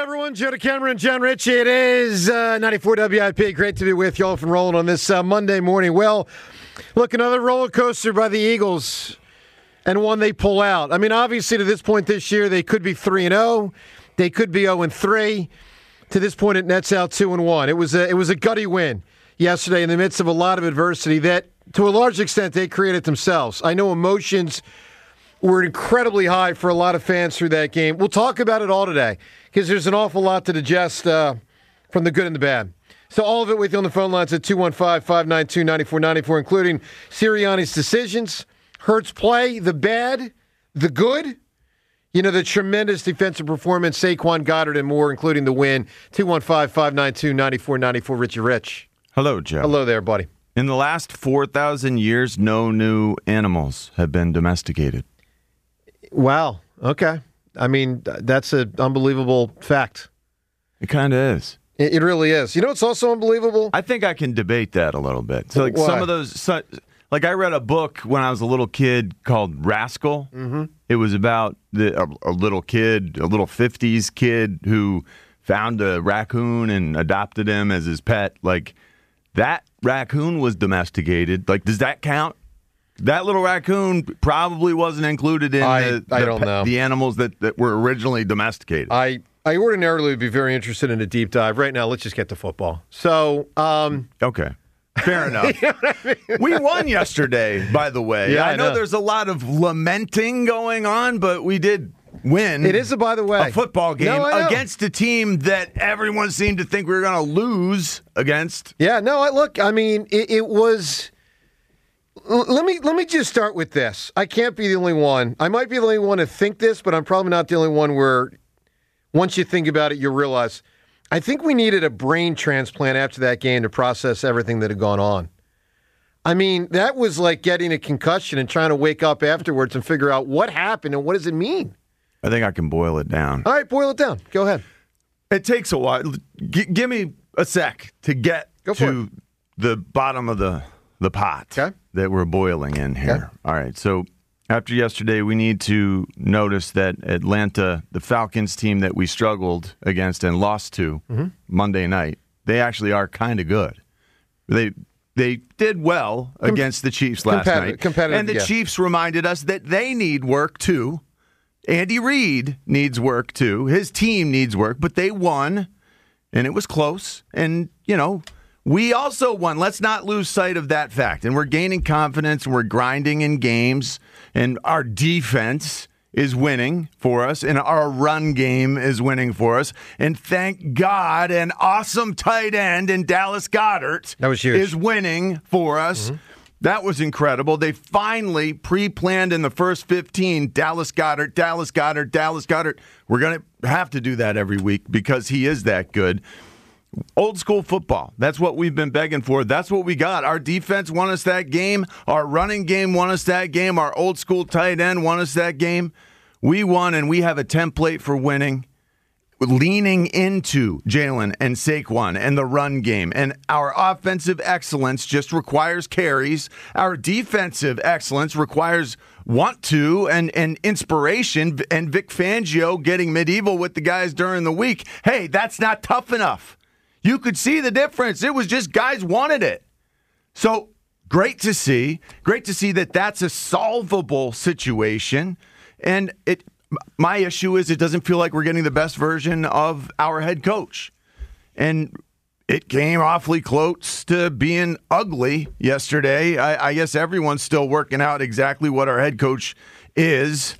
everyone? Joe DeCamera and John Ritchie. It is 94 WIP. Great to be with you all from rolling on this Monday morning. Well, look, another roller coaster by the Eagles and one they pull out. I mean, obviously, to this point this year, they could be 3-0. They could be 0-3. To this point, it nets out 2-1. It was a gutty win yesterday in the midst of a lot of adversity that, to a large extent, they created themselves. I know emotions were incredibly high for a lot of fans through that game. We'll talk about it all today because there's an awful lot to digest from the good and the bad. So all of it with you on the phone lines at 215-592-9494, including Sirianni's decisions, Hurts' play, the bad, the good, the tremendous defensive performance, Saquon, Goddard, and more, including the win. 215-592-9494, Richie Rich. Hello, Joe. Hello there, buddy. In the last 4,000 years, no new animals have been domesticated. Wow. Okay. I mean, that's an unbelievable fact. It kind of is. It really is. You know what's also unbelievable? I think I can debate that a little bit. So, some of those, like I read a book when I was a little kid called Rascal. Mm-hmm. It was about a little kid, a little 50s kid who found a raccoon and adopted him as his pet. Like, that raccoon was domesticated. Like, does that count? That little raccoon probably wasn't included in the animals that were originally domesticated. I ordinarily would be very interested in a deep dive. Right now, let's just get to football. So, okay. Fair enough. You know what I mean? We won yesterday, by the way. Yeah, I know there's a lot of lamenting going on, but we did win. It is, by the way, a football game against a team that everyone seemed to think we were going to lose against. Yeah, no, it was. Let me just start with this. I can't be the only one. I might be the only one to think this, but I'm probably not the only one where once you think about it, you realize I think we needed a brain transplant after that game to process everything that had gone on. I mean, that was like getting a concussion and trying to wake up afterwards and figure out what happened and what does it mean. I think I can boil it down. All right, boil it down. Go ahead. It takes a while. Give me a sec to get to the bottom of the pot that we're boiling in here. Okay. All right, so after yesterday, we need to notice that Atlanta, the Falcons team that we struggled against and lost to Monday night, they actually are kind of good. They did well against the Chiefs last night. And the Chiefs reminded us that they need work too. Andy Reid needs work too. His team needs work, but they won, and it was close. And, we also won. Let's not lose sight of that fact. And we're gaining confidence, and we're grinding in games, and our defense is winning for us, and our run game is winning for us. And thank God, an awesome tight end in Dallas Goedert is winning for us. Mm-hmm. That was incredible. They finally pre-planned in the first 15, Dallas Goedert. We're going to have to do that every week because he is that good. Old school football. That's what we've been begging for. That's what we got. Our defense won us that game. Our running game won us that game. Our old school tight end won us that game. We won, and we have a template for winning, leaning into Jalen and Saquon and the run game. And our offensive excellence just requires carries. Our defensive excellence requires want to and inspiration, and Vic Fangio getting medieval with the guys during the week. Hey, that's not tough enough. You could see the difference. It was just guys wanted it. So great to see. Great to see that that's a solvable situation. And my issue is it doesn't feel like we're getting the best version of our head coach. And it came awfully close to being ugly yesterday. I guess everyone's still working out exactly what our head coach is.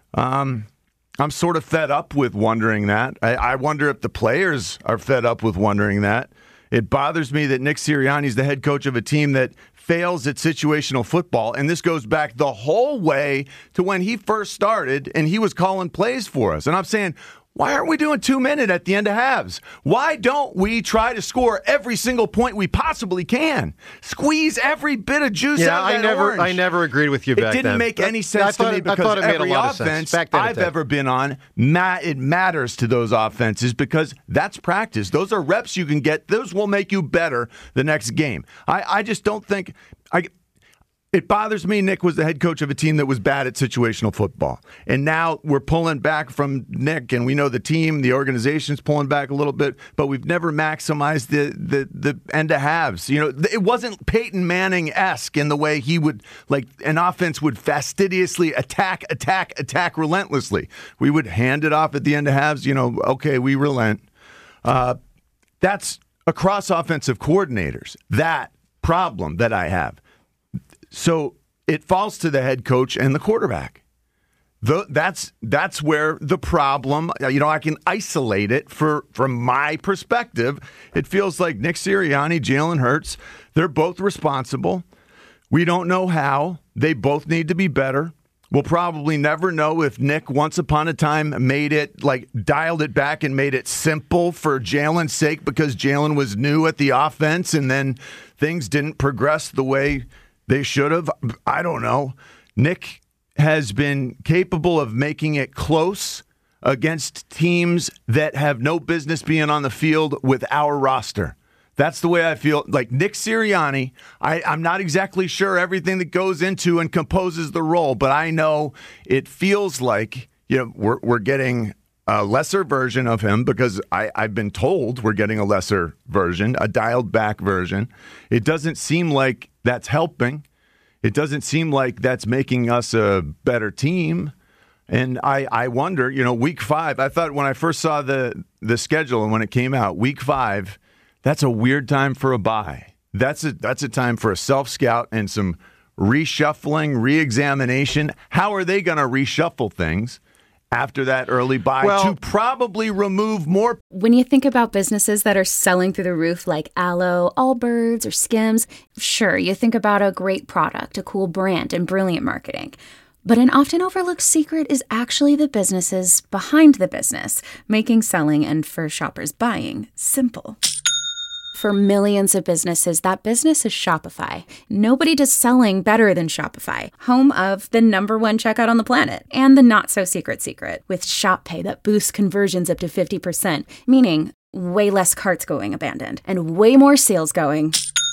I'm sort of fed up with wondering that. I wonder if the players are fed up with wondering that. It bothers me that Nick Sirianni is the head coach of a team that fails at situational football, and this goes back the whole way to when he first started and he was calling plays for us. And I'm saying, why aren't we doing 2-minute at the end of halves? Why don't we try to score every single point we possibly can? Squeeze every bit of juice out of that orange. I never agreed with you back then. It didn't make any sense to me because every offense I've ever been on, it matters to those offenses because that's practice. Those are reps you can get. Those will make you better the next game. I just don't think It bothers me Nick was the head coach of a team that was bad at situational football. And now we're pulling back from Nick, and we know the team, the organization's pulling back a little bit, but we've never maximized the end of halves. You know, it wasn't Peyton Manning-esque in the way he would, like, an offense would fastidiously attack relentlessly. We would hand it off at the end of halves, you know, okay, we relent. That's across offensive coordinators, that problem that I have. So it falls to the head coach and the quarterback. That's where the problem, you know, I can isolate it from my perspective. It feels like Nick Sirianni, Jalen Hurts, they're both responsible. We don't know how. They both need to be better. We'll probably never know if Nick once upon a time made it, like, dialed it back and made it simple for Jalen's sake because Jalen was new at the offense and then things didn't progress the way they should have. I don't know. Nick has been capable of making it close against teams that have no business being on the field with our roster. That's the way I feel. Like Nick Sirianni, I'm not exactly sure everything that goes into and composes the role, but I know it feels like, you know, we're getting a lesser version of him because I've been told we're getting a lesser version, a dialed back version. It doesn't seem like that's helping. It doesn't seem like that's making us a better team. And I wonder, you know, week 5, I thought when I first saw the schedule and when it came out, week 5, that's a weird time for a bye. That's a time for a self-scout and some reshuffling, re-examination. How are they going to reshuffle things after that early bye to probably remove more? When you think about businesses that are selling through the roof like Aloe, Allbirds, or Skims, sure, you think about a great product, a cool brand, and brilliant marketing. But an often overlooked secret is actually the businesses behind the business, making selling and, for shoppers, buying simple. For millions of businesses, that business is Shopify. Nobody does selling better than Shopify, home of the #1 checkout on the planet, and the not-so-secret secret, with Shop Pay that boosts conversions up to 50%, meaning way less carts going abandoned, and way more sales going.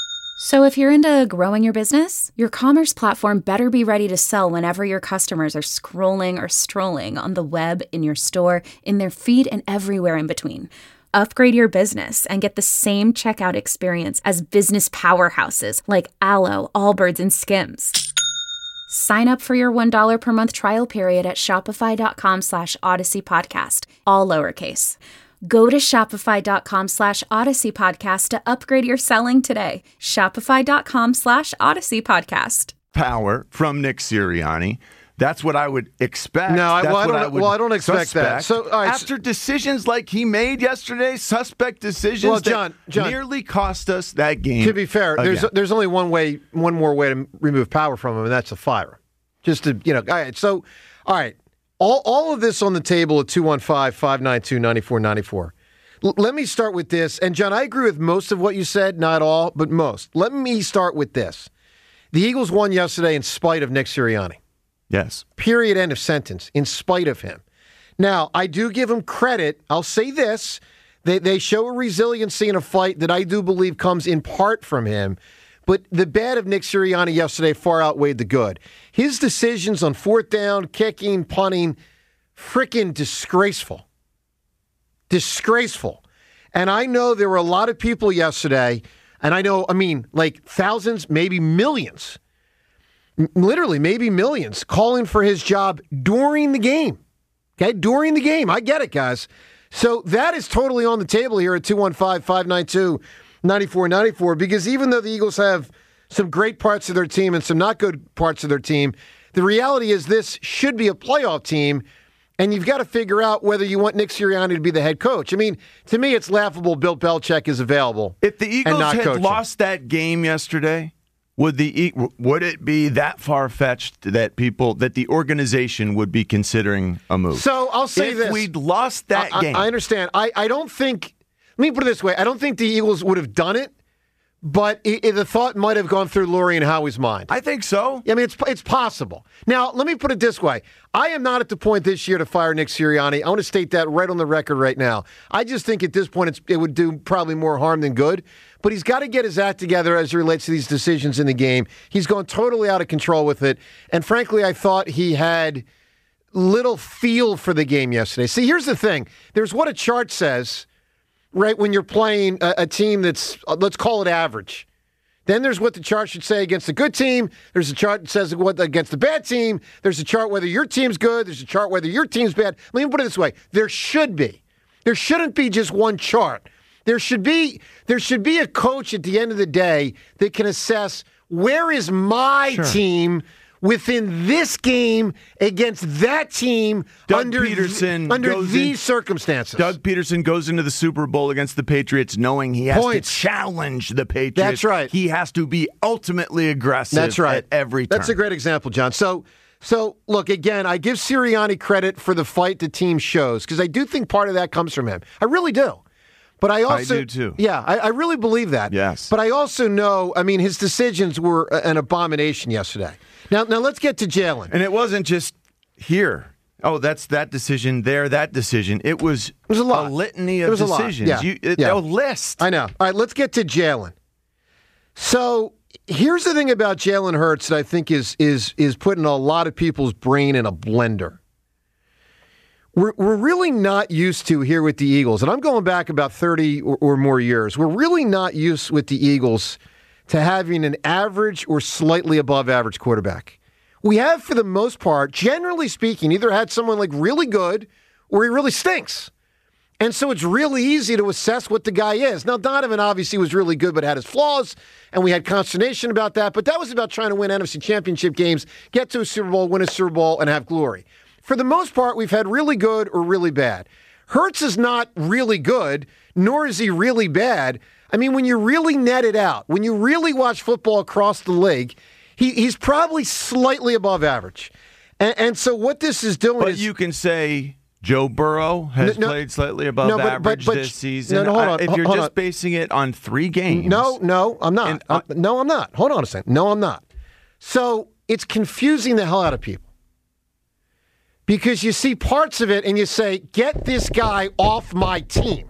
So if you're into growing your business, your commerce platform better be ready to sell whenever your customers are scrolling or strolling on the web, in your store, in their feed, and everywhere in between. Upgrade your business and get the same checkout experience as business powerhouses like Aloe, Allbirds, and Skims. Sign up for your $1 per month trial period at shopify.com/Odyssey Podcast, all lowercase. Go to shopify.com/Odyssey Podcast to upgrade your selling today. Shopify.com/Odyssey Podcast. Power from Nick Sirianni. That's what I would expect. No, I don't expect that. So after decisions like he made yesterday, suspect decisions John, nearly cost us that game. To be fair, there's only one more way to remove power from him, and that's to fire him. Just to, you know, all right. All of this on the table at 215-592-9494. Let me start with this. And, John, I agree with most of what you said. Not all, but most. Let me start with this. The Eagles won yesterday in spite of Nick Sirianni. Yes. Period, end of sentence, in spite of him. Now, I do give him credit. I'll say this. They show a resiliency in a fight that I do believe comes in part from him. But the bad of Nick Sirianni yesterday far outweighed the good. His decisions on 4th down, kicking, punting, freaking disgraceful. Disgraceful. And I know there were a lot of people yesterday, and like thousands, maybe millions, literally maybe millions, calling for his job during the game. Okay, during the game. I get it, guys. So that is totally on the table here at 215-592-9494, because even though the Eagles have some great parts of their team and some not good parts of their team, the reality is this should be a playoff team, and you've got to figure out whether you want Nick Sirianni to be the head coach. I mean, to me, it's laughable Bill Belichick is available. If the Eagles had lost that game yesterday, would it be that far-fetched that the organization would be considering a move? So I'll say this. If we'd lost that game. I understand. I don't think, let me put it this way. I don't think the Eagles would have done it, but the thought might have gone through Lurie and Howie's mind. I think so. I mean, it's possible. Now, let me put it this way. I am not at the point this year to fire Nick Sirianni. I want to state that right on the record right now. I just think at this point it would do probably more harm than good. But he's got to get his act together as it relates to these decisions in the game. He's gone totally out of control with it. And frankly, I thought he had little feel for the game yesterday. See, here's the thing. There's what a chart says, right, when you're playing a team that's, let's call it average. Then there's what the chart should say against a good team. There's a chart that says what against the bad team. There's a chart whether your team's good. There's a chart whether your team's bad. Let me put it this way. There shouldn't be just one chart. There should be a coach at the end of the day that can assess where is my team within this game against that team under these circumstances. Doug Peterson goes into the Super Bowl against the Patriots knowing he has to challenge the Patriots. That's right. He has to be ultimately aggressive at every turn. That's a great example, John. So look, again, I give Sirianni credit for the fight the team shows because I do think part of that comes from him. I really do. But I do too. Yeah, I really believe that. Yes. But I also know, I mean, his decisions were an abomination yesterday. Now let's get to Jalen. And it wasn't just here. Oh, that's that decision, that decision. It was a lot. A litany of decisions. A list. I know. All right, let's get to Jalen. So here's the thing about Jalen Hurts that I think is putting a lot of people's brain in a blender. We're really not used to here with the Eagles, and I'm going back about 30 or more years. We're really not used with the Eagles to having an average or slightly above average quarterback. We have, for the most part, generally speaking, either had someone like really good or he really stinks. And so it's really easy to assess what the guy is. Now, Donovan obviously was really good but had his flaws, and we had consternation about that. But that was about trying to win NFC championship games, get to a Super Bowl, win a Super Bowl, and have glory. For the most part, we've had really good or really bad. Hurts is not really good, nor is he really bad. I mean, when you really net it out, when you really watch football across the league, he's probably slightly above average. And so what this is doing is... But you can say Joe Burrow has played slightly above average this season. No, hold on. If you're just basing it on 3 games... No, I'm not. I'm not. Hold on a second. No, I'm not. So it's confusing the hell out of people. Because you see parts of it and you say, get this guy off my team.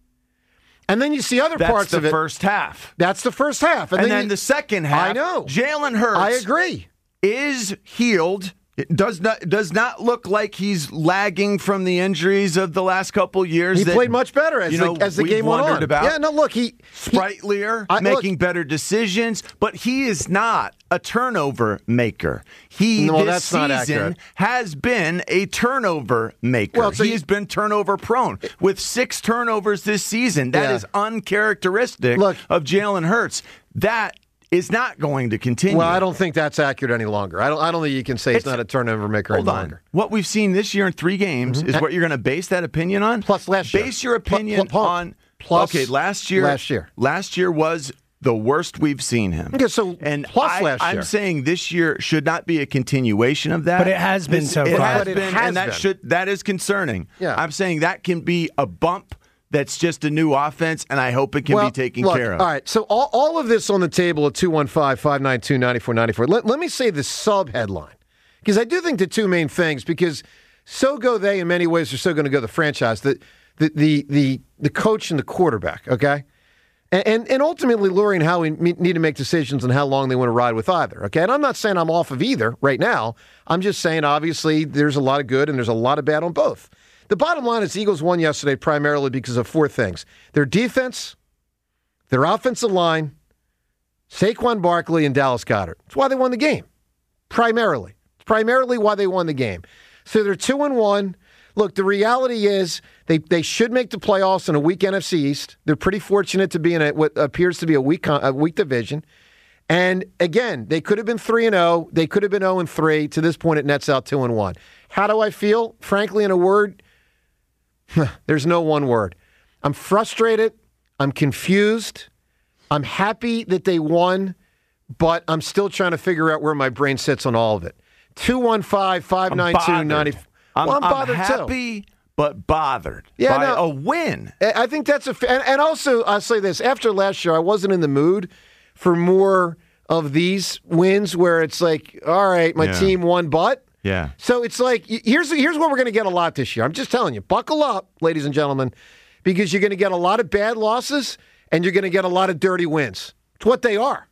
And then you see other parts of it. That's the first half. That's the first half. And then the second half. I know. Jalen Hurts. I agree. Is healed. It does not look like he's lagging from the injuries of the last couple years. He played much better as the game went on. Yeah, no, look, sprightlier, making better decisions, but he is not a turnover maker. This season has been a turnover maker. Well, he has been turnover prone with 6 turnovers this season. That is uncharacteristic of Jalen Hurts. That is not going to continue. Well, I don't think that's accurate any longer. I don't think you can say he's not a turnover maker any longer. What we've seen this year in 3 games is what you're going to base that opinion on? Plus last year. Base your opinion on... Plus last year. Last year was the worst we've seen him. Okay, so plus last year. I'm saying this year should not be a continuation of that. But it has been so far. That is concerning. Yeah. I'm saying that can be a bump. That's just a new offense, and I hope it can be taken care of. All right, so all of this on the table at 215-592-9494. Let me say the sub-headline, because I do think the 2 main things, because so go they in many ways, or so going to go the franchise, the coach and the quarterback, okay? And ultimately, Lurie and Howie need to make decisions on how long they want to ride with either, okay? And I'm not saying I'm off of either right now. I'm just saying, obviously, there's a lot of good and there's a lot of bad on both. The bottom line is the Eagles won yesterday primarily because of 4 things. Their defense, their offensive line, Saquon Barkley, and Dallas Goedert. That's why they won the game, primarily. It's primarily why they won the game. So they're 2-1. Look, the reality is they should make the playoffs in a weak NFC East. They're pretty fortunate to be in what appears to be a weak division. And again, they could have been 3-0. They could have been 0-3. To this point, it nets out 2-1. How do I feel? Frankly, in a word, there's no one word. I'm frustrated. I'm confused. I'm happy that they won, but I'm still trying to figure out where my brain sits on all of it. 215-592-90. I'm bothered happy, too. but bothered by a win. I think that's and also I'll say this: after last year, I wasn't in the mood for more of these wins where it's like, all right, my team won, but. Yeah. So it's like, here's what we're going to get a lot this year. I'm just telling you, buckle up, ladies and gentlemen, because you're going to get a lot of bad losses and you're going to get a lot of dirty wins. It's what they are.